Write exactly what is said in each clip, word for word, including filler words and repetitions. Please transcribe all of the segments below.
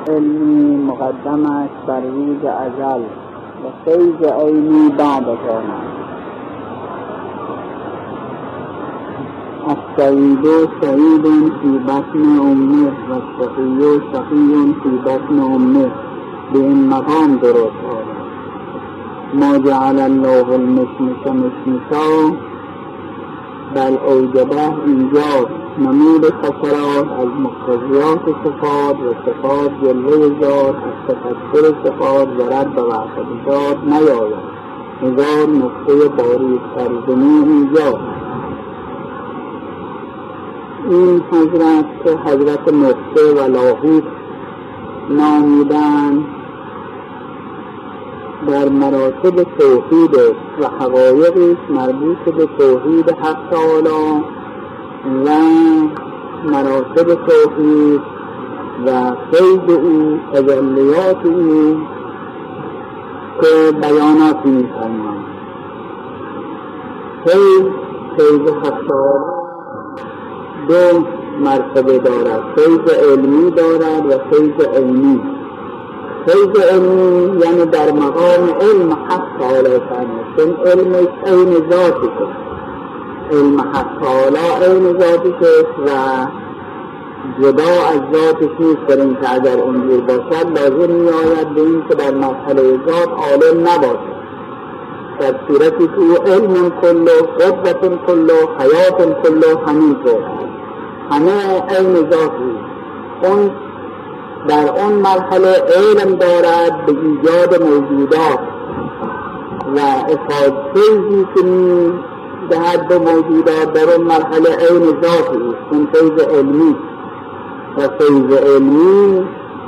علمی مقدم است بر روز ازل و فیض عینی بعد از آن است. السعید سعید فی بطن امه و الشقی شقی فی بطن امه. به این مقام درست آمد. ما جعل الله المشمس مشمسا بل اوجبه اینجا نمود خسرات از مقتضیات صفات و صفات جلوه ذات از تفکر صفات ضرر به وحدت ذات نیاید. هزار نقطه باریک ترجمه اینجا. این حضرت که حضرت نقطه و لاهوت نامیدن در مراتب توحید و حقایقش مربوط به توحید حق تعالی و مراتب توحید و فیض او تجلیات او که بیانات می‌کنند. فیض فیض حق تعالی دو مرتبه دارد، فیض علمی دارد و فیض عینی. فیض علمی یعنی در مقام علم حق تعالی فرمود، علمش عین ذاتش، علم حق تعالی عین ذاتش و جدا از ذاتش نیست. در این که اگر اونجور باشد لازم میآید به این که در مرحله ذات عالم نباشد. در صورتی که او علم کله، قدرت کله، حیات کله همین طور همه عین ذاتی. اون در اون مرحله علم دارد به ایجاد موجودات و افادهی که می دهد به موجودات در اون مرحله عین ذاتی است. اون فیض علمی و فیض علمی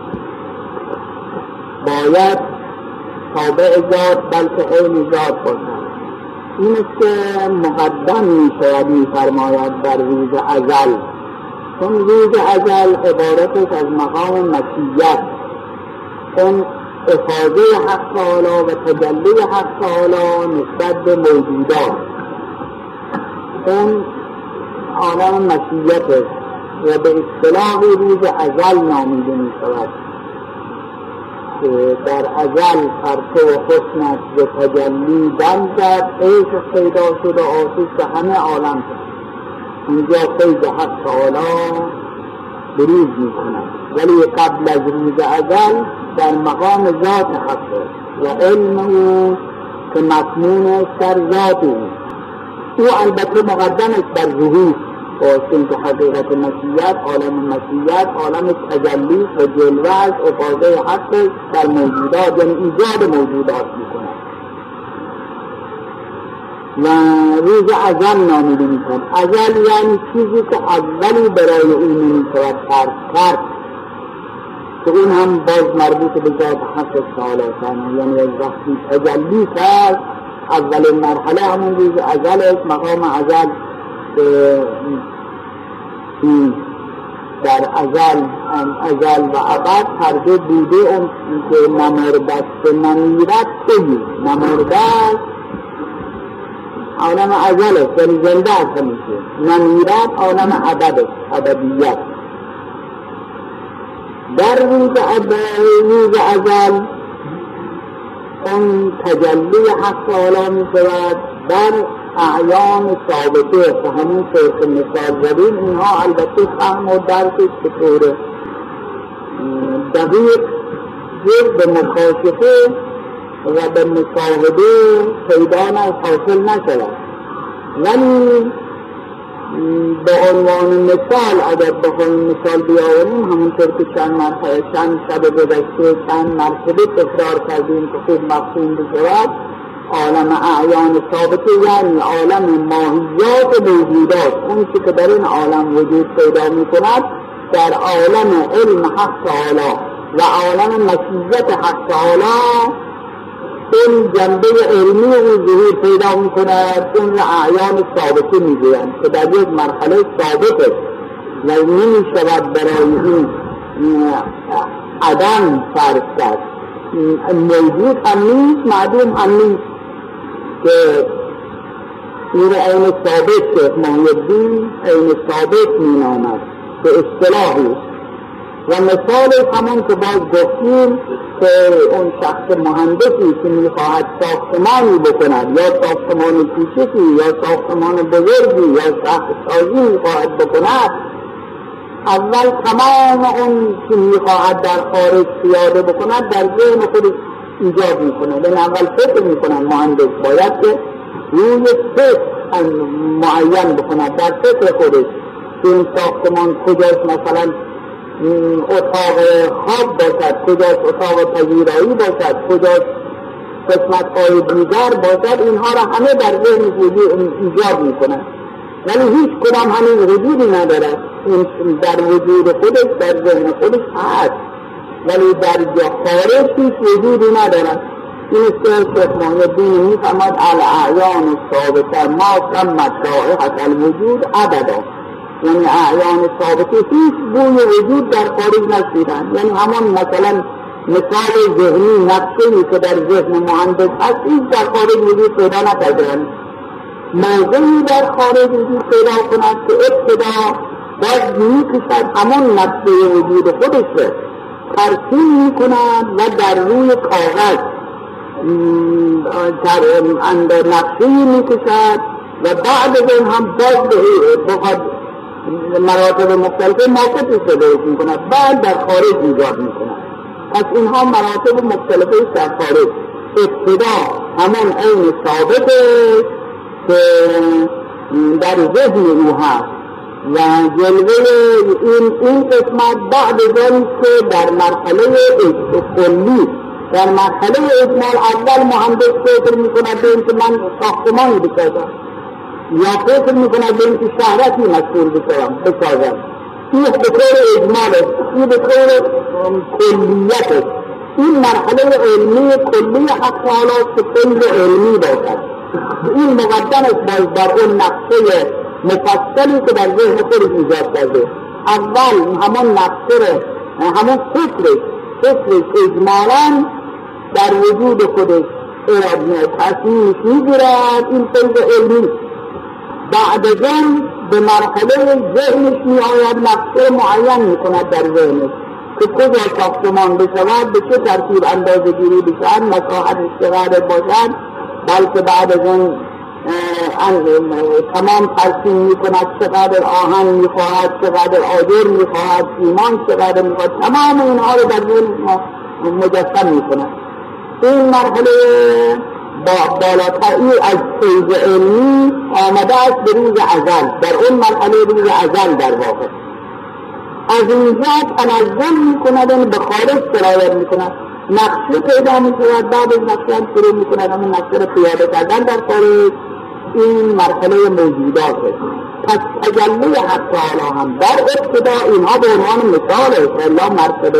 باید تابع ذات بلکه عین ذات باشد. این است که مقدم می شود می فرماید در روز ازل. چون روز ازل عبارت از مقام مشیت، اون افاظه حق تعالی و تجلی حق تعالی نسبت به موجودات، اون عالم مشیت است و به اصطلاح روز ازل نامیده می شود که در ازل پرتو حسنت و تجلی بند زد، عشق پیدا شد و آتش همه عالم شد. اونجا فیض حق تعالی بروز می کند، ولی قبل از روز ازل در مقام ذات حق و علم او که مضمون است در ذات او. او البته مقدم است بر ظهور، واسه که حقیقت مشیت، عالم مشیت، عالم تجلی و جلوه از افاظه حق در موجودات، یعنی ایجاد موجودات می کند و روز ازل نامیده می کند. ازل یعنی چیزی که اولی برای اون نمی شود فرض کرد، که اون هم باز مربوط به ذات حق تعالی است. یعنی از وقتی تجلی کرد اول مرحله همون روز ازل است. مقام ازل در ازل ازل و ابد هر دو بوده، اون که نمردست و نمیرد بگی. نمردست عالم ازل است، یعنی زنده است همیشه. نمیرد عالم ابد است، ابدیت. در روز روز ازل اون تجلی حق تعالی می شود در اعیان ثابته که همون طور که مثال زدیم. اینها البته فهم و درکش به طور دقیق جز به مکاشفه و به مشاهده پیدا حاصل نشود، ولی به عنوان مثال اگر بخواهیم مثال بیاوریم، همونطور که چند مرتبه چند شب گذشته چند مرتبه تکرار کردیم که خوب مفهوم بشود، عالم اعیان ثابته یعنی عالم ماهیات موجودات، اون چی که در این عالم وجود پیدا می کند در عالم علم حق تعالی و عالم مشیت حق تعالی این جنبه علمی و ظهور پیدا می کند. اون اعیان ثابته می گویند که در یک مرحله ثابت است و نمی شود برای این عدم فرض کرد. موجود هم نیست، معدوم هم نیست، که این عین ثابت که محی الدین عین ثابت می نامد که اصطلاحی و مثال همون که باز گفتیم که اون شخص مهندسی که میخواهد ساختمانی بکند یا ساختمان کوچکی یا ساختمان بزرگی یا شهرسازی میخواهد بکند، اول تمام اون که میخواهد در خارج پیاده بکند در ذهن خودش ایجاد میکنه. یعنی اول فکر میکنن مهندس باید که روی فکر معین بکند در فکر خودش که این ساختمان کجاست، مثلا اتاق خواب باشد، کجاست اتاق پذیرایی باشد، کجاست قسمت های دیگر باشد، اینها را همه در ذهن ایجاد میکنن، ولی هیچ کدام همین وجودی ندارد. این در وجود خودش در ذهن خودش هست ولی در جا خارج هیچ وجودی ندارد. این است که شیخ محی الدین میفرماید الاعیان ثابته ما تمت رائحة الوجود ابدا، یعنی اعیان ثابته هیچ بوی وجود در خارج نشیدن. یعنی همون مثلا مثال ذهنی نقشه‌ای که در ذهن مهندس هست هیچ در خارج وجود پیدا نکردن. موضوعی در خارج وجود پیدا کند که ابتدا باید میکشد همون نقشه وجود خودش رو ترسیم میکند و در روی کاغذ در اندر نقشه‌ای میکشد و بعد از این هم باز بخواد مراتب مختلف موقعی شده میکند، بعد در خارج ایجاد میکند. پس اینها مراتب مختلفی در خارج. ابتدا همون عین ثابته که در ذهن او هست و جلوه این این قسمت بعد از آن که در مرحله کلی در مرحله اجمال اول مهندس فکر میکند به اینکه من ساختمانی بسازم یا فکر میکند به اینکه شهرکی مسئول بسازم. این به طور اجمال است، این به طور کلیت است. این مرحله علمی کلی حق تعالی که کل علمی باشد. این مقدم است بر اون نقشه مفصلی که در ذهن خودش ایجاد کرده. اول همون نقشه همون فکرش فکرش اجمالاً در وجود خودش تصمیمش میگیرد، این فیض علمی. بعد از آن به مرحله ذهنش میآید، نقشه معین میکند در ذهنش که کجا ساختمان بشود، به چه ترتیب اندازه گیری بشود، مساحتش چقدر باشد. بلکه بعد از اون تمام ترسیم میکند چقدر آهن میخواهد، چقدر آجر میخواهد، ایمان چقدر میخواهد، تمام اینها رو در ذهن مجسم میکند. این مرحله با بالاتری از فیض علمی آمده است به روز ازل. در اون مرحله روز ازل در واقع از اینجا تنزل میکند، به خارج سرایت میکند، نقشه پیدا میکند، بعد از نقشه شروع میکند همون نقشه رو پیاده کردن در خارج. این مرحله موجودات است. پس تجلی حق تعالی هم در ابتدا اینها به عنوان مثال است. الله مرتبه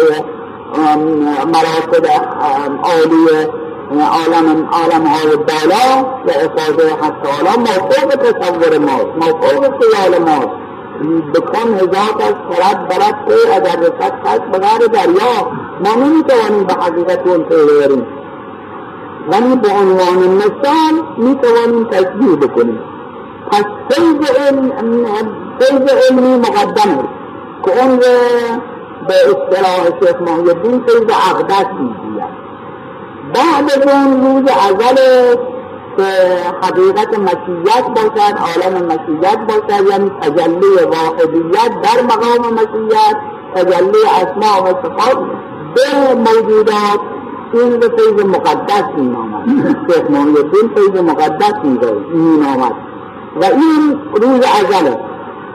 مراتب عالی عالم عالم های بالا و افاظه حق تعالی موفوق تصور ماست، موفوق خیال ماست. بکن هزار از فرد برد که اگر رسد خست بغیر دریا ما نمیتوانیم به حقیقت اون پیدا، ولی به عنوان مثال میتوانیم تشبیه بکنیم. پس فیض علم فیض علمی مقدم است که اون به اصطلاح شیخ محی الدین فیض اقدس میگوید. بعد از اون روز ازل که حقیقت مشیت باشد، عالم مشیت باشد، یعنی تجلی واحدیت در مقام مشیت، تجلی اسماء و صفات به موجودات، این به فیض مقدس می آمد. شیخ محی الدین فیض مقدس می آمد و این روز ازل است.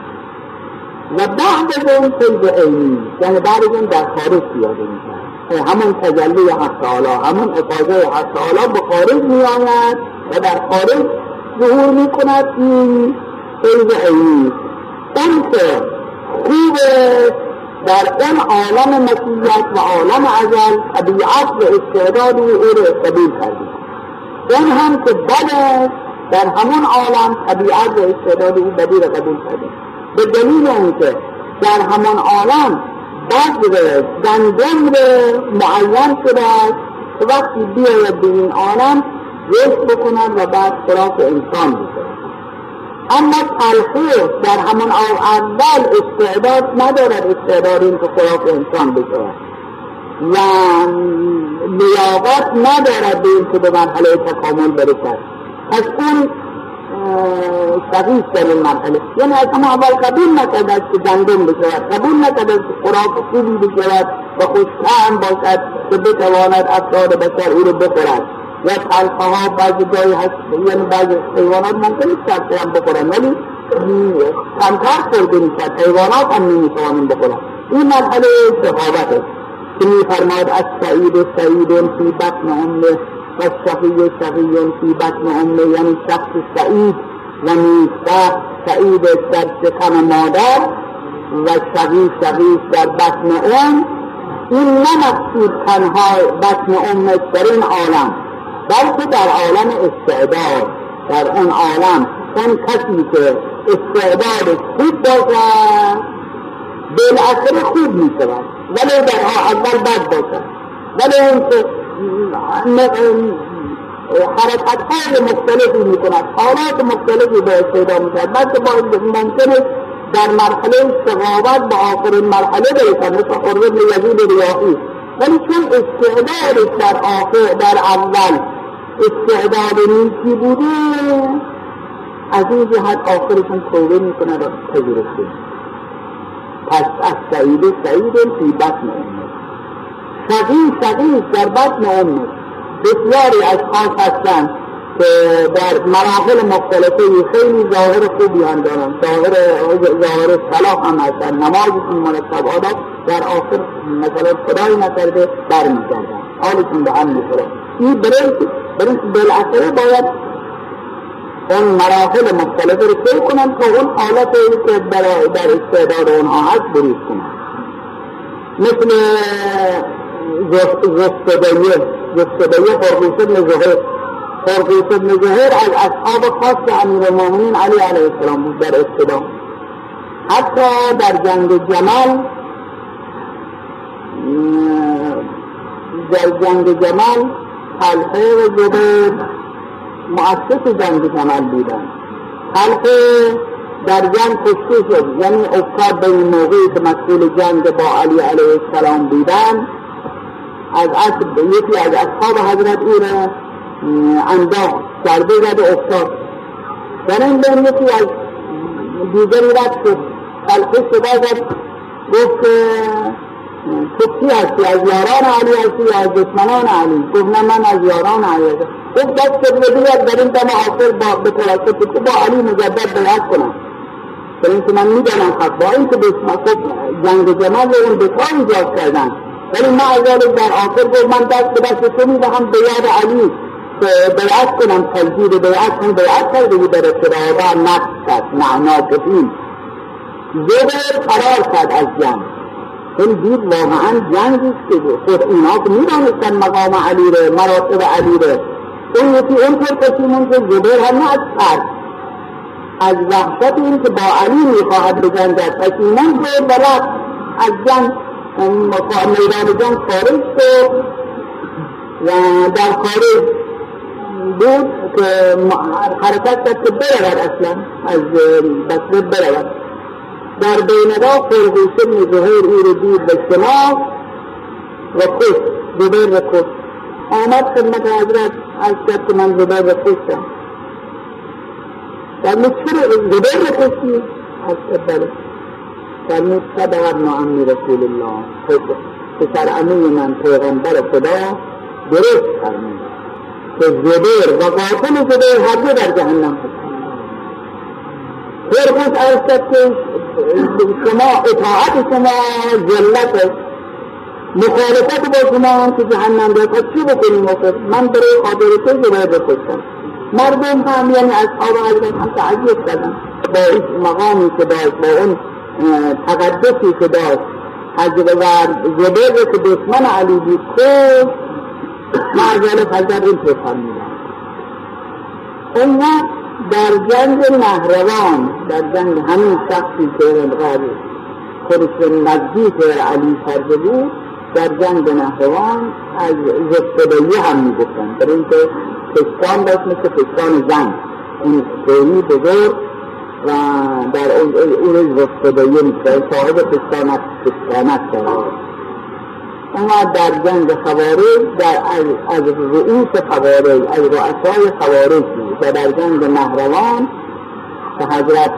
و بعد از اون فیض علمی، یعنی بعد از اون در خارج پیاده می شود. همون تجلی حق تعالی، همون افاظه حق تعالی به خارج می آید و در خارج ظهور می کند. این فیض علمی اون که خوب در اون عالم مسیحیت و عالم ازل طبیعت و استعداد او رو قبول کردیم. اون هم که بد در همون عالم طبیعت و استعداد او بدی رو قبول کردیم. به دلیل اون که در همون عالم بد رو گندم رو معین شده است که وقتی بیاید به این عالم رشد بکنند و بعد خوراک انسان بکنند. اما تلخیص در همون اول استعداد ندارد استعداد این که خوراک انسان بشود و لیاقت ندارد به این که به مرحله تکامل برسد. پس اون شغیف در این مرحله، یعنی از همه اول قبول نکرد که گندم بشود، قبول نکرد که خوراک خوبی بشود و خوش‌طعم باشد که بتواند افراد بشر او رو بخورد. و تلخه ها بعضی جایی هست، یعنی بعضی حیوانات ممکن است تلخه هم بخورن ولی کمتر خورده میشد، حیوانات هم نمیتوانن بخورن. این مرحله سخاوت است که میفرماید از سعید سعید فی بطن امه و شقی شقی فی بطن امه، یعنی شخص سعید و نیکبخت سعید در شکم مادر و شقی شقی در بطن ام. این نه مقصود تنها بطن امه در این عالم، بلکه در عالم استعداد، در اون عالم اون کسی که استعداد خوب باشد بالاخره خوب می شود، ولی در اول بد باشد، ولی اون که حرکت های مختلفی می کند، حالات مختلفی به استعداد می شود، بلکه ممکن است در مرحله سخاوت به آخرین مرحله برسد، مثل قرب بن یزید ریاحی، ولی چون استعداد در آخر در اول استعداد نیکی بوده، از این جهت آخرشون توبه می کند و پذیرفته. پس از سعید سعید فی بطن امه، شقی شقی در بطن امه. بسیاری از خاص هستند که در مراحل مختلفی خیلی ظاهر خوبی هم دارند، ظاهر ظاهر صلاح هم هستند، نمازشون مرتب آداب، در آخر مثلا خدای نکرده برمیگردند، حالشون به هم میخوره. این برای برای بالاخره باید اون مراحل مختلف رو طی کنن تا اون حالتی که در استعداد اونها هست بروز کنن. مثل زستبیه زستبیه خرقوس بن زهیر خرقوس بن زهیر از اصحاب خاص امیرالمومنین علی علیه السلام بود در ابتدا. حتی در جنگ جمل در جنگ جمل طلحه و زبیر مؤسس جنگ جمل بودن. طلحه در جنگ کشته شد، یعنی افتاد به این موقعی که مسئول جنگ با علی علیه السلام بودن، از اصل یکی از اصحاب حضرت او را انداخت، ضربه زد و افتاد. در این بین یکی از دیگری رد شد، طلحه صدا زد گفت تو کی هستی؟ از یاران علی هستی یا از دشمنان علی؟ گفت نه من از یاران علی هستم. گفت دست که بیاد در این دم آخر با به توسط تو با علی مجدد بیعت کنم، برای اینکه من میدانم حق با این که جنگ جمل اون دفاع ایجاد کردن، ولی ما از در آخر گفت من دست به دست تو میدهم به یاد علی که بیعت کنم، تجدید بیعت کنم. بیعت کرده بود در ابتدا و نقص کرد، معنا بفیم زبر فرار کرد از جنگ. این دید واقعا جنگی که خود اینا که میدانستن مقام علی ره، مراتب علی ره، اون یکی اون پر پسیمون که زبر هم نه از ترد، از وحشت این که با علی میخواهد بجنگد پسیمون که برد از جنگ میدان جنگ خارج شد و در خارج بود که حرکت کرد که برود، اصلا از بصره برود. در بین راه خرقوس بن زهیر او رو دید به شما و کشت، زبیر رو کشت. آمد خدمت حضرت از کرد که من زبیر رو کشتم. فرمود چرا زبیر رو کشتی؟ از بله. فرمود صدق ابن عمی رسول الله، پسر عمی من پیغمبر خدا درست فرمود که زبیر و قاتل زبیر هر دو در جهنم هست. خرقوس عرض کرد که شما اطاعت شما ذلت است، مخالفت با شما هم که جهنم دارد، پس چی بکنیم؟ من برای خاطر تو زبیر بکشتم. مردم هم یعنی اصحاب حضرت هم تعجب کردن با این مقامی که داشت، با اون تقدسی که داشت، زبیر که دشمن علی بود که معذال فضل این پیغمبر میدن. اون در جنگ نهروان، در جنگ همین شخصی که انقدر خودش نزدیک علی کرده بود، در جنگ نهروان از زستبیه هم میگفتن، برای اینکه پشتان داشت مثل پشتان زن، اون خیلی بزرگ و در اون روز رفتدایی میشه صاحب پستانت پستانت داره. اما در جنگ خوارج در از, از رؤوس خوارج از رؤسای خوارج و در جنگ نهروان که حضرت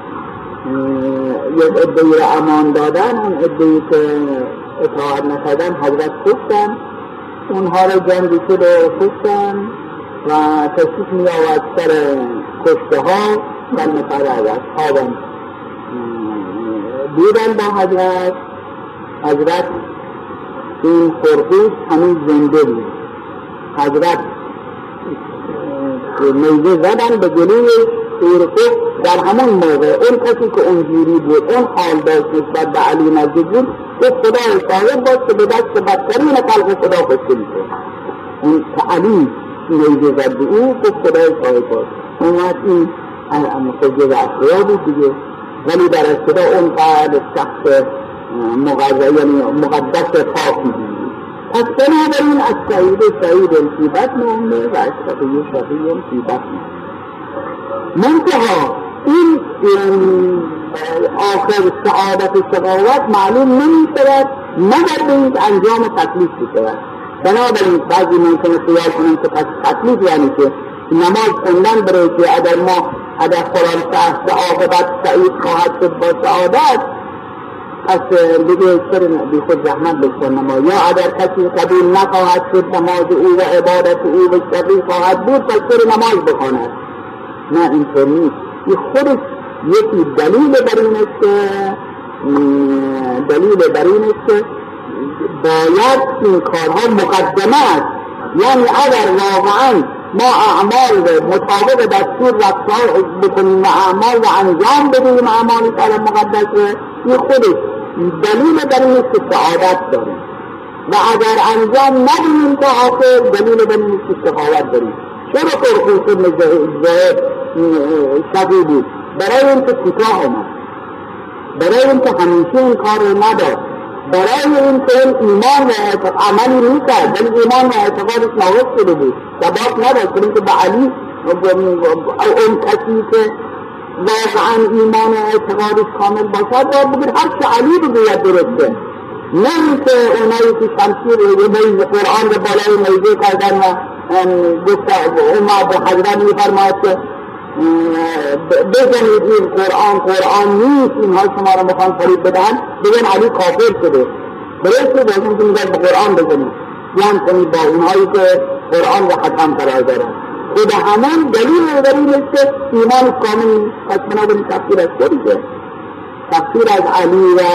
یک عده‌ای را امان دادن، اون عده‌ای که اطاعت نکردن حضرت کشتن، اونها را جنگی شد و کشتن و تشریف می آورد سر کشته ها و نفر از اصحابم دیدن با حضرت. حضرت این خرقوش همین زنده بود. حضرت نیزه زدن به جلوی خرقوش. در همون موقع اون کسی که اونجوری بود، اون حال داشت نسبت به علی نزدیک بود، که خدا صاحب باش که به دست بدترین خلق خدا کشته میشه. اون که علی نیزه زد به او که خدا صاحب باش. اون وقت این مسجد اصلا بود دیگه، ولی در ابتدا اون قدر شخص مقدس یعنی مقدس پاکی بود. پس بنابراین از سعید سعید فی بطن و از شقی شقی فی بطن. منتها این آخر سعادت شقاوت معلوم نمی شود مگر به این انجام تکلیف بشود. بنابراین بعضی ممکنه خیال کنن که تکلیف یعنی که نماز خوندن برای که اگر ما اگر قرآن شهر عاقبت سعید خواهد شد با سعادت، پس دیگه چرا بی خود زحمت بکن نماز، یا اگر کسی قبول نخواهد شد نماز او و عبادت او به شقی خواهد بود، پس چرا نماز بخواند؟ نه اینطور نیست. این خودش یکی دلیل بر این است که دلیل بر این است که باید این کارها مقدمه است. یعنی اگر واقعا ما اعمال مطابق دستور رفتار بکنیم و اعمال و انجام بدیم اعمال تعالی مقدس، این خودش دلیل بر این است که سعادت داریم، و اگر انجام ندیم تا آخر دلیل بر این است که سخاوت داریم. چرا خرقوش ابن زید شقی بود؟ برای این که کوتاه آمد، برای این که همیشه این کار رو نداشت، برای این که ایمان و عملی میکرد ولی ایمان و اعتقادش ناقص شده بود، ثبات نداشت. برای که به علی اون کسی که واقعا ایمان و اعتقادش کامل باشد باید بگید هر چه علی بگوید درسته، نه اینکه اونایی که شمشیر و قرآن رو بالای نیزه کردن و گفت اومد به حضرت میفرماید که بزنید این قرآن قرآن نیست، اینها شما را میخوان فریب بدهن، بگن علی کافر شده. برای که بازم که میگن به قرآن بزنید، یعنی کنید با اونهایی که قرآن را ختم قرار دارن. خود همون دلیل در این است که ایمان کامل پس بنابراین تفسیر از خودشه. تفسیر از علی و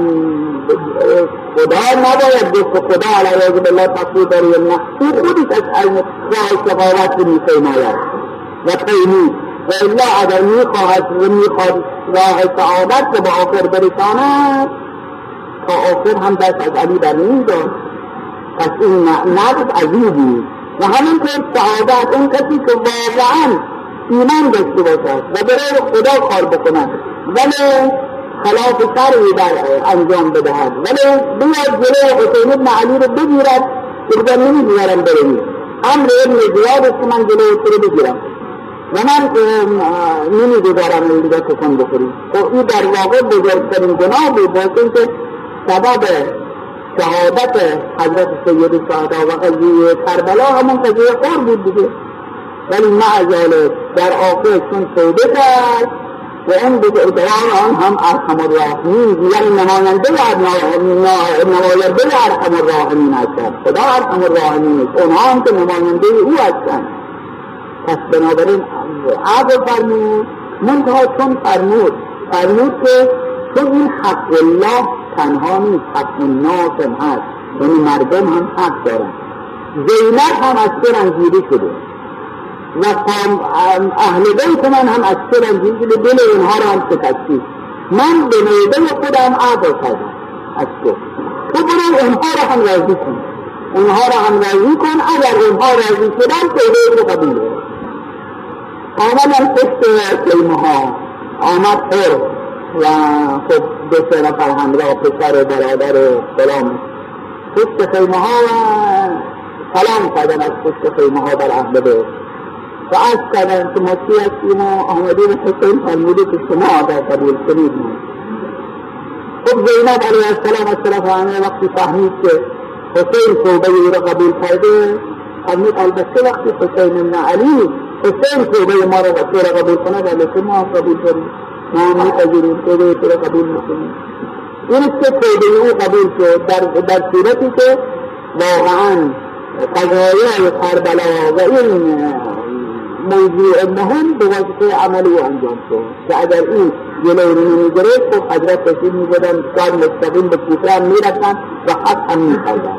خدا نباید گفت خدا علیه بالله تفسیر داری یا نه، او خودش از علم راه شقاوت می‌فرماید و پیمود و الا اگر میخواهد و میخواهد راه سعادت که به آخر برساند تا آخر هم دست از علی در نمی‌داد. پس این نقد عزیزی و همینطور سعادت اون کسی که واقعا ایمان داشته باشد و برای خدا کار بکند ولی خلاف شرعی در انجام بدهد، ولی بیاد جلوی حسین ابن علی رو بگیرد که بگم نمیگیرم برمی امر ابن زیاد است که من جلوی تو رو بگیرم و من نمیگذارم اینجا سخن بخوری. خب این در واقع بزرگترین گناه بود، باید که سبب شهادت حضرت سید شهدا و قضیه کربلا همون قضیه خور بود دیگه. ولی معذاله در آخر چون توبه کرد و این بزرگان آن هم ارحم الراحمین، یعنی نماینده نماینده ارحم الراحمین هستند. خدا ارحم الراحمین است، اونها هم که نماینده او هستند. پس بنابراین عقل فرمود منتها چون فرمود فرمود که چون این حق الله تنها نیست، حق الناس هم هست، یعنی مردم هم حق دارن. زینب هم از چه رنجیده شده و اهل بیت من هم از چه رنجیده شده، دل اینها را هم شکستی. من به میده خودم عقل کردم از تو تو برای اینها را هم راضی کن، اونها را هم راضی کن. اگر اینها راضی شدن توبه رو قبول دارم. آمدن پشت خیمه ها آمد پر و خب دو سه نفر همراه پسر و برادر و سلام پشت خیمه ها و سلام کردن از پشت خیمه ها بر اهل بیت. و از کردن که مطیع هستیم و آمدیم حسین فرموده که شما آدر قبول کنید. خب زینب علیه السلام از طرف همه وقتی فهمید که حسین توبه او را قبول کرده، فرمود البته وقتی حسین ابن علی حسین توبه ما را قبول کند البته ما قبول کنیم، ما میپذیریم توبه تو را قبول میکنیم. این است که توبه او قبول شد در, در صورتی که واقعا قضایای کربلا و این موضوع مهم به واسطه عمل او انجام شد که اگر این جلوی رو نمیگرفت خب حضرت تشریف میبودن کار مستقیم به کوفه هم میرفتن و حق هم میکردن.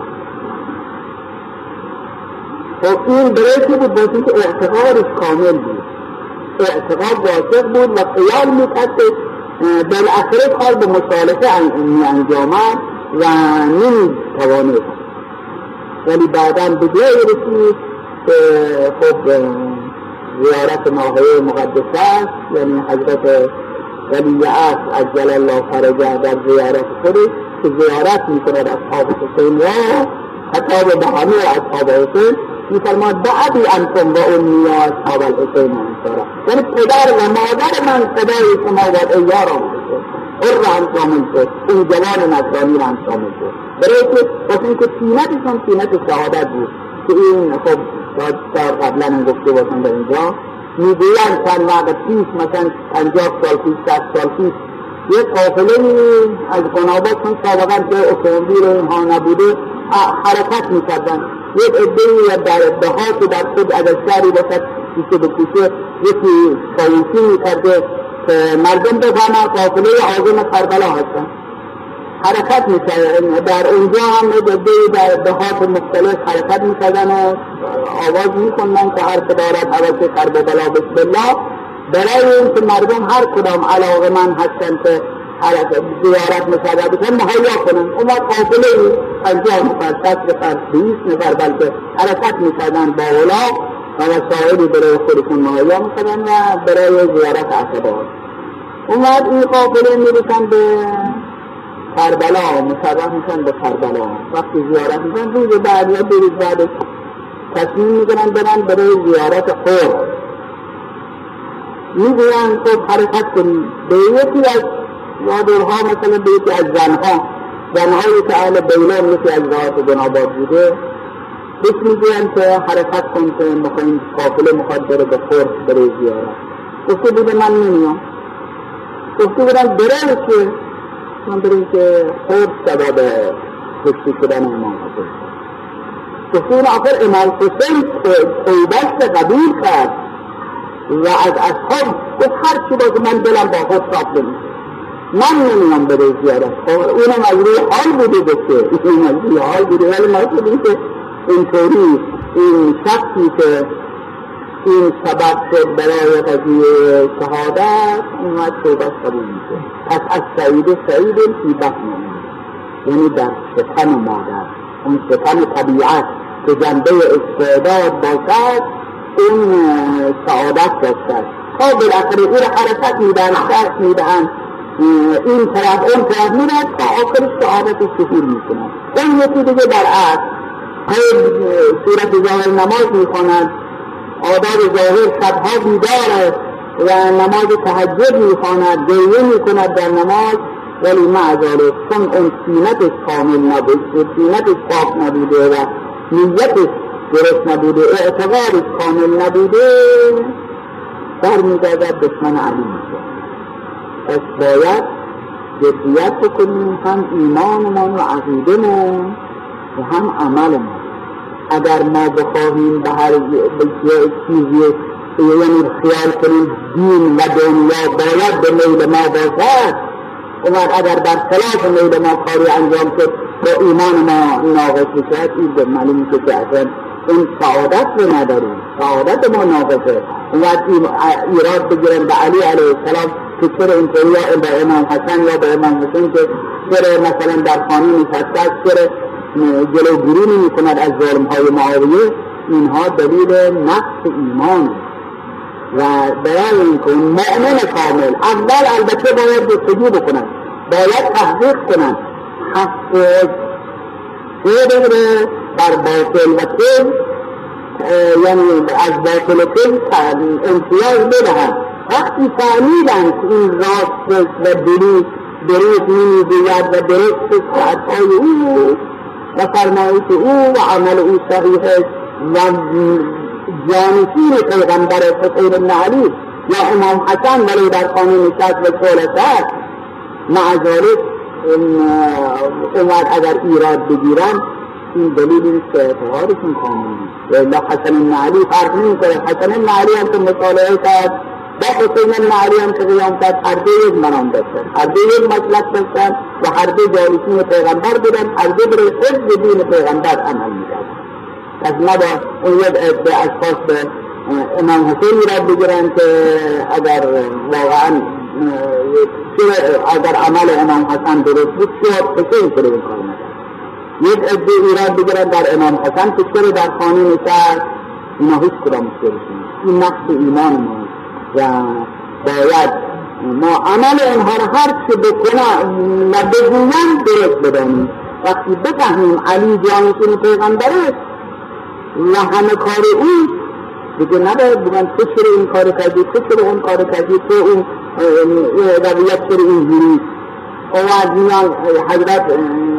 خب این برای که بود باید که اعتقادش کامل بود، اعتقاد واثق بود و خیال میکرد که بالاخره کار به مصالحه انجامد و نمیتوانست، ولی بعدا به جای رسید که خب زیارت ناحیه مقدسه است، یعنی حضرت ولی عصر عجل الله فرجه در زیارت خودش که زیارت میکند اصحاب حسین را خطاب به همه اصحاب حسین میفرماد بعدی انتم و امی و اصحاب الحسین انصارا، یعنی پدر و مادر من صدای شما و ایاران شد، او را هم شامل شد، این جوان نصرانی را هم شامل شد، برای که واسه اینکه سینتشون سینت شهادت بود که این خب تا قبلا این گفته باشن در اینجا میگویند چند وقت پیش مثلا پنجاه سال پیش ست سال پیش یک قافله از قنابات چون سابقا که اتومبیل اینها نبوده حرکت میکردن، یک عده‌ای در دهات در خود اگر شهری باشد کوچه به کوچه یکی کاوشی میکرده که مردم بفهمن قافله عازم کربلا هستن، حرکت میکردن. در اونجا هم عده‌ای در دهات مختلف حرکت میکردن و آواز میکنن که هر که دارد حوض کربلا بسم الله، برای این که مردم هر کدام علاقه من هستن که حرکت زیارت مشاهده بکنن مهیا کنن. اما قافله پنجاه نفر ست نفر بیست نفر بلکه حرکت میکردن با اولاق و وسایلی برای خودشون مهیا میکردن و برای زیارت عقبات. اومد این قافله میرسن به کربلا، مشرف میشن به کربلا. وقتی زیارت میشن روز بعد یا دو روز بعد تصمیم میگیرن برن برای زیارت خور. میگوین خب حرکت کنیم به یکی از یادرها، مثلا به یکی از زنها زنهایی که اهل بیلان مثل از راحت جنابات بوده بس میگوین که حرکت کن که مخواهیم قافله مخواد بره به خور برای زیارت. گفته بوده من نمیام. گفته بودن برای که من برای که خود سبب کشتی شدن امام حسین. گفته بودن آخر امام حسین توبه‌اش قبول کرد و از اصحاب گفت هر چی باید من دلم با خود صاف نمیشه، من نمیام برای زیارت. اونم از روی حال بوده گفته، اونم از روی حال بوده، ولی ما شدیم که اینطوری این شخصی که این سبب شد برای قضیه شهادت اومد توبه‌اش قبول میشه. پس از سعید سعید فی بطن، یعنی در شکم مادر، اون شکم طبیعت که جنبه استعداد باشد این سعادت داشتد تا بالاخره او را حرکت میدن شرط میدن این طرف اون طرف میرد تا آخر سعادت ظهور میکنه. اون یکی دیگه در عصر صورت ظاهر نماز میخواند، آداب ظاهر شبها بیدار و نماز تهجد میخواند، گریه میکند در نماز، ولی معذالک چون اون سینتش کامل نبوده، سینتش پاک نبوده و نیتش درست نبوده، اعتقادش کامل نبوده، برمیگردد دشمن علی میشه. پس باید جدیت بکنیم هم ایمانمون و عقیدمون و هم عملمون. اگر ما بخواهیم به هر چیزی یعنی خیال کنیم دین و دنیا باید به میل ما باشد، اومد اگر در خلاف میل ما کاری انجام شد با ایمان ما ناقص بشد، این به معلومی که اصلا این سعادت رو نداریم، سعادت ما ناقصه. اومد ایراد بگیرن به علی علیه السلام که چرا اینطوری یا به امام حسن یا به امام حسین که چرا مثلا در خانه نشسته، چرا جلوگیری میکند از ظلمهای معاویه. اینها دلیل نقص ایمان و برای اینکه مؤمن کامل اول البته باید جستجو بکنن، باید تحقیق کنن، حق سه بگیره بر باطل و کل یعنی از باطل کذب امتیاز بدهند. وقتی فهمیدند که این راست و دروغ دروغ نمیگوید و درست ساعتهای او و فرمایش او و عمل او صحیح و جانشین پیغمبر حسین بن علی یا امام حسن ولی در خانه نشست و جلسات، مع ذلك عمر اگر ایراد بگیرن این دلیل نیست که اعتقادشون کامل نیست. یا حسن بن علی فرق نمی‌کنه. حسن بن علی هم که مطالعه کرد با حسین بن علی هم که قیام کرد، هر دو یک منام داشتن، هر دو یک مسلک داشتن و هر دو جانشین پیغمبر بودن، هر دو برای حفظ دین پیغمبر عمل می‌کردن. پس نباید اون یک عده اشخاص به امام حسین ایراد بگیرن که اگر واقعا اگر عمل امام حسن درست بود شاید حسین چرا این کار نکرد. یک عده ایراد بگیرن در امام حسن که چرا در خانه نشست، اینا هیچ کدام مشکلشون. این نقص ایمان ما و باید ما عمل اونها را هر چه بکنن و بگوین درست بدانیم. وقتی بفهمیم علی جانشین پیغمبره و همه کار او، دیگه نباید بگن تو چرا این کار کردی، تو چرا اون کار کردی، تو اون رویت چرا اینجوری. اومد میان حضرت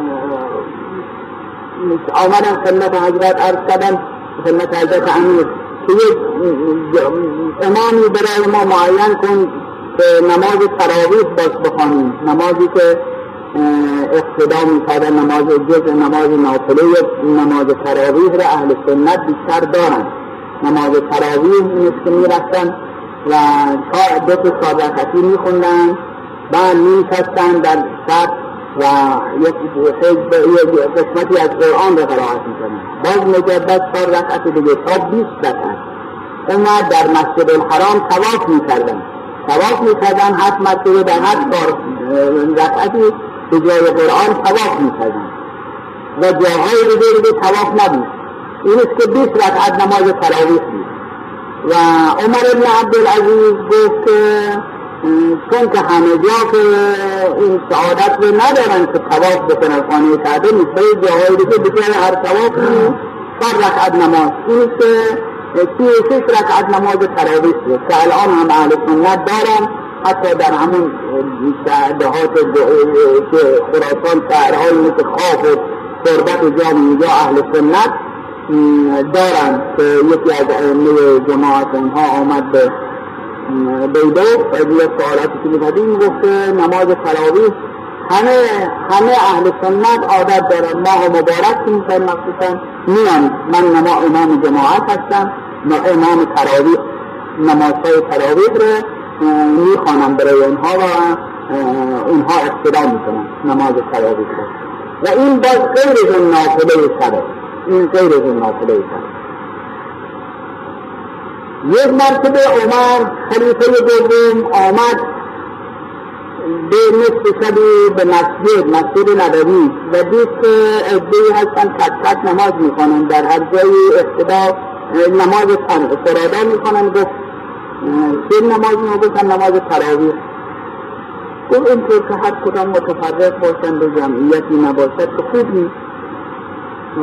آمدن خدمت حضرت عرض کردن خدمت حضرت امیر که یک امامی برای ما معین کن که نماز تراویح باش بخوانیم، نمازی که اقتدا می‌کردن، نماز جز نماز نافله، نماز تراویح را اهل سنت بیشتر دارن. نماز تراویح نیست که می‌رفتن و دو تا چهار رکعتی می‌خوندن، بعد می‌نشستن در صف و یک قسمتی از قرآن را قرائت می‌کردن، باز مجدد چهار رکعت دیگه تا بیست رکعت. اومد در مسجد الحرام طواف می‌کردن، طواف می‌کردن هفت مرتبه در هر چهار رکعتی به جای قرآن طواف می‌کردن و جاهای دیگه دیگه طواف نبود. این است که بیست رکعت نماز تراویح بود. و عمر بن عبدالعزیز گفت که چون که همه جا که این سعادت رو ندارن که طواف بکنن خانه کعبه، نیست به جاهای دیگه به جای هر طوافی چهار رکعت نماز. این است که سی و شش رکعت نماز تراویح بود که الان هم اهل سنت دارن. حتی در همون دهات خراسان شهرهایی مثل خاف و تربت جام اینجا اهل سنت دارن که یکی از ائمه جماعت اونها آمد به بیدوق و یه سوالاتی که می‌کردیم گفت نماز تراویح همه همه اهل سنت عادت دارن. ماه مبارک که می‌کنن مخصوصا میان، من نما امام جماعت هستم، امام تراویح نمازهای تراویح رو میخوانم برای اونها و اونها اقتدا میکنن نماز تراویح رو و این باز غیر از نافله شده، این غیر از نافله شده. یک مرتبه عمر خلیفه دوم آمد به نصف شبی به مسجد مسجد نبوی و دید که عده‌ای هستن کت کت نماز میکنن، در هر جایی اقتدا نماز فرادا میکنن. گفت چه نماز میکنن؟ نماز تراویح. گفت اینطور که هر کدام متفرق باشن به جمعیتی نباشد که خوب نیست و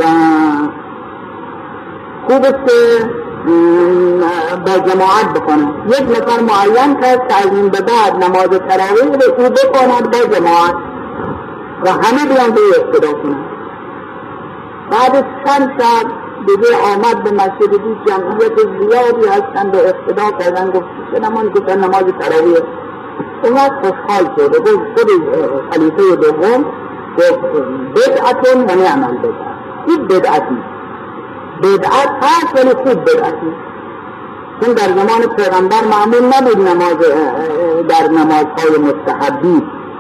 خوب است که با جماعت بکنن. یک نفر معین کرد که از این به بعد نماز تراویح رو او بکنند با جماعت و همه بیان به اقتدا کنند. بعد چند ساعت دیگه آمد به مسجد دید جمعیت زیادی هستند و اقتدا کردن. گفت چه نمان گفتن نماز تراویح. اونها خوشحال شد. گفت خود خلیفه دوم گفت بدعتون و نعم البدعت. این بدعتی بدعت هست ولی خوب بدعتی، چون در زمان پیغمبر معمول نبود نماز در نمازهای مستحبی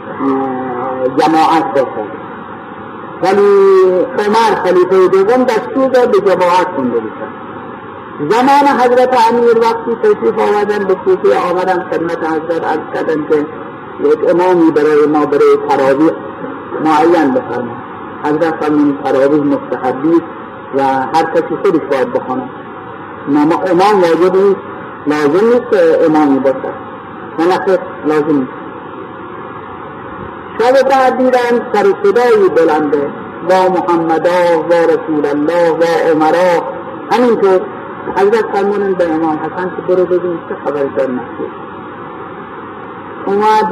جماعت باشد، ولی عمر خلیفه دوم دستور داد به جماعت خونده بشد. زمان حضرت امیر وقتی تشریف آوردن به کوفه آمدن خدمت حضرت عرض کردن که یک امامی برای ما برای تراویح معین بفرمایید. حضرت فرمودند تراویح مستحبی و هر کسی خودش باید بخونه. امام واجب نیست، لازم نیست که امامی باشد. منخص لازم نیست. شب بعد دیدن سر صدایی بلنده و محمدا و رسول الله و عمرا، همینطور حضرت فرمودن به امام حسن که برو ببین چه خبر در مسجد. اومد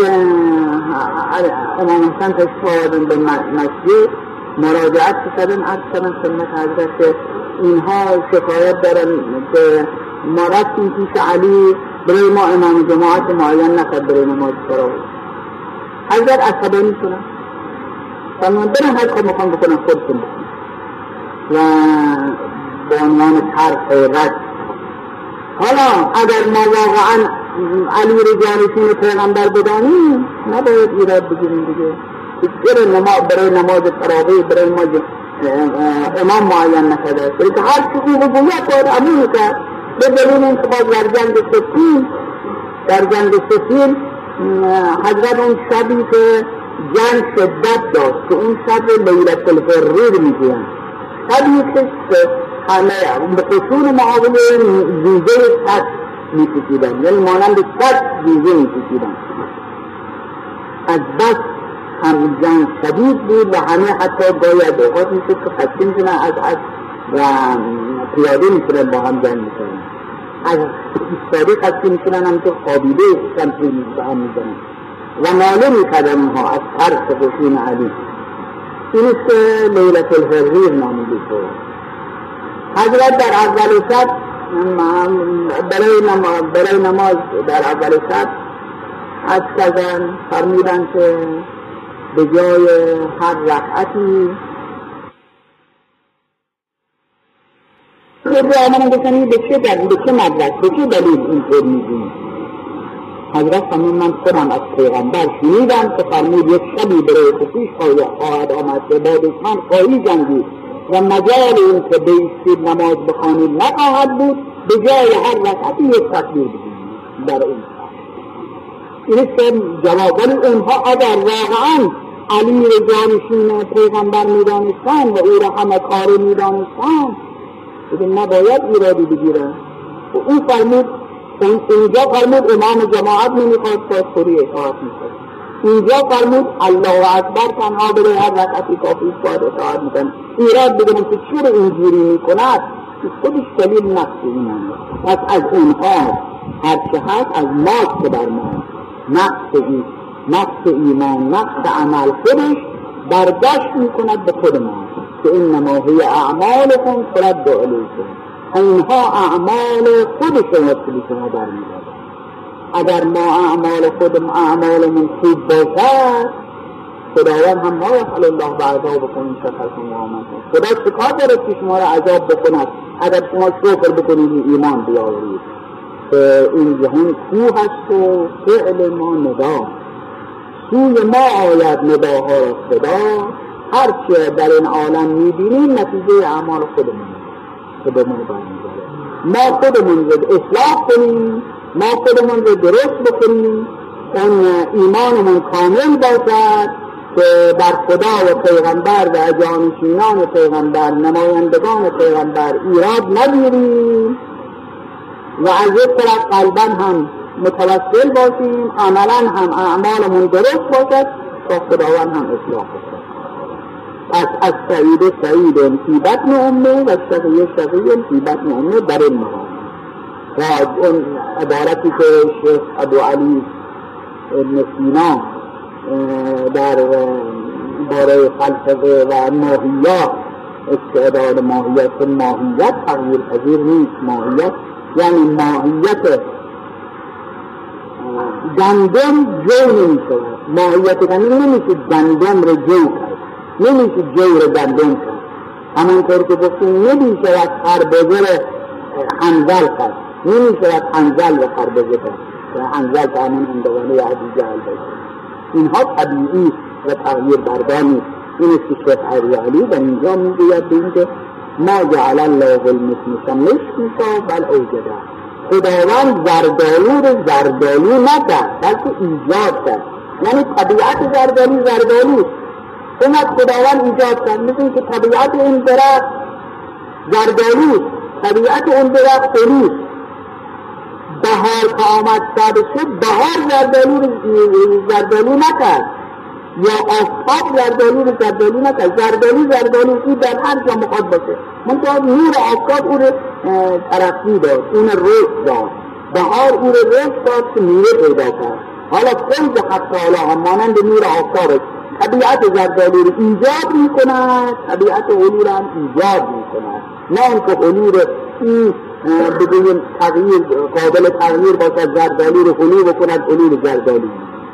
امام حسن تشریف آوردن به مسجد، مراجعت کردن، عرض کردن خدمت حضرت که اینها شکایت دارن که ما رفتیم پیش علی برای ما امام جماعت معین نکرد برای نماز تراویح. حضرت عصبانی شدن، فرمودن برن هر کار میخوام بکنن خودتون بکنن و به عنوان طرح رد. حالا اگر ما واقعا علی رو جانشین پیغمبر بدانیم نباید ایراد بگیریم دیگه. برای نماز برای نماز تراویح برای ما امام معین نکرده است که هر چیزی حکومت باید عمل کرد. به دلیل اینکه باز در جنگ سفین در جنگ سفین حضرت اون شبی که جنگ شدت داشت که اون شب لیلة الحریر میگویند، شبی که همه به خصوص معاویه زیزه سد میکشیدن، یعنی مانند سد زیزه میکشیدن. از بس هم جنگ شدید بود و همه حتی گاهی از اوقات میشد که خشم شدن از از و پیاده میشدن با هم جنگ میشدن، از ایستاده خشم میشدن هم که خوابیده شمشیر با هم میزنن و ناله میکردن اونها از ترس خشون علی. این است که لیلة الحریر نامیده شد. حضرت در اول شب برای نماز برای نماز در اول شب از کردن فرمودن که به جای هر رکعتی خود را آمدن بکنی به چه دلیل به چه مدرک به چه دلیل اینطور میگیم. حضرت فرمود من خودم از پیغمبر شنیدم که فرمود یک شبی برای خصوص خواهد آمد که با دشمن خواهی جنگید و مجال این که بیستید نماز بخوانید نخواهد بود، به جای هر رکعتی یک تکبیر بگویید در اون. این است که جواب، ولی اونها اگر واقعا علی را جانشین پیغمبر میدانستن و او را همه کار میدانستن دیگه نباید ایرادی بگیرن. و اون فرمود اینجا فرمود امام جماعت نمیخواد پاسخوری اطاعت میکنه، اینجا فرمود الله اکبر تنها برای هر رکعتی کافی باید اطاعت میکنه. ایراد بگیرن که چرا اینجوری میکند خودش دلیل نقص ایمان است. پس از اونها هر چه هست از ماست که بر ما نقص ای نقص ایمان نقص عمل خودش برداشت میکند به خود ما که انما هی اعمالکم ترد علیکم، اینها اعمال خودشون وصلی شما برمیدارد. اگر ما اعمال خودم اعمالمون خوب باشد خداوند هم ما یفعل الله بعضا بکنیم شکرتم و آمنتم. خدا چکار دارد که شما را عذاب بکند اگر شما شکر بکنید ایمان بیاورید. این جهان کوه است و فعل ما ندا، سوی ما آید نداها را خدا، هرچه در این عالم میبینیم نتیجه اعمال خودمون خودمون برمیداره. ما خودمون رو اصلاح کنیم، ما خودمون رو درست بکنیم، اون ایمانمون کامل باشد که بر خدا و پیغمبر و جانشینان پیغمبر نمایندگان پیغمبر ایراد نگیریم و از یک طرف قلباً هم متوسل باشیم، عملاً هم اعمالمون درست باشد تا خداوند هم اصلاح باشد. از از سعید سعید فی بطن امه و شقی شقی فی بطن امه در این مقام. و اون عبارتی که شیخ ابو علی ابن سینا در باره فلسفه و ماهیت استعداد ماهیت ماهیت تغییر پذیر نیست. ماهیت یعنی ماهیت گندم جو نمیشه، ماهیت گندم نمیشه گندم رو جو کرد، نمیشه جو رو گندم کرد. همانطور که گفتیم نمیشه از خربزه رو حنظل کرد، نمیشه از حنظل رو خربزه کرد، حنظل که همون اندوانه عزیز جهل باشه. اینها طبیعی و تغییر بردانی. این است که شیخ علی در اینجا میگوید به اینکه ما جعل الله المسلم مشکیشا بل اوجده، خداوند زردالو رو زردالو نکرد بلکه ایجاد کرد. یعنی طبیعت زردالو زردالو اومد خداوند ایجاد کرد. مثل اینکه طبیعت اون درخت زردالو، طبیعت اون درخت خروس، بهار که آمد ساده شد بهار زردالو رو زردالو نکرد، یا آفتاب زردالو رو زردالو نکرد، زردالو زردالو او در هر جا مخواد باشه، منطقه نور آفتاب او رو ترقی داد، اون رشد داد، بهار او رو رشد داد که میوه پیدا کرد. حالا فیض حق تعالی هم مانند نور آفتاب طبیعت زردالو رو ایجاد میکند، طبیعت علو رو هم ایجاد میکند، نه اینکه علو رو این بگویم تغییر قابل تغییر باشد، زردالو رو علو بکند، علو رو زردالو.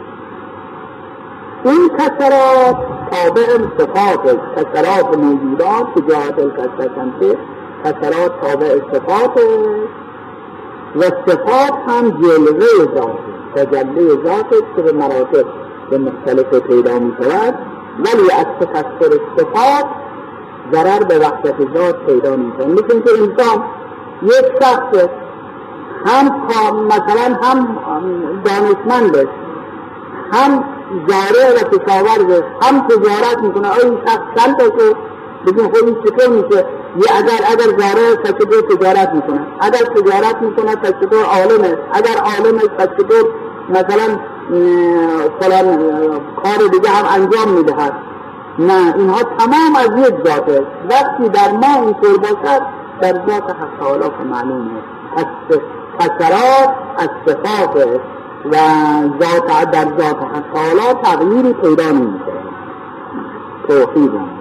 این کسرات تابع صفات، کسرات موجودات که جهت الکسرات کسرات تابع صفات و صفات هم جلوه ذات، تجلی ذات که به مراتب به مختلف پیدا می شود، ولی از تکثر صفات ضرر به وحدت ذات پیدا می شود. مثل که انسان یک شخص هم مثلا هم دانشمند هم جاره و کشاورز هم تجارت میکنه، این شخص چند تا که بگیم خودی چطور میشه؟ یه اگر اگر جاره تشکر تجارت میکنه، اگر تجارت میکنه تشکر عالمه، اگر عالمه تشکر مثلا فلان کار دیگه هم انجام میدهد. نه، اینها تمام از یک ذاته. وقتی در ما اینطور باشد در ذات حق تعالی که معلومه، از کسرات از صفات و ذات در ذات حق تعالی تغییری پیدا نمی‌کنه. توحید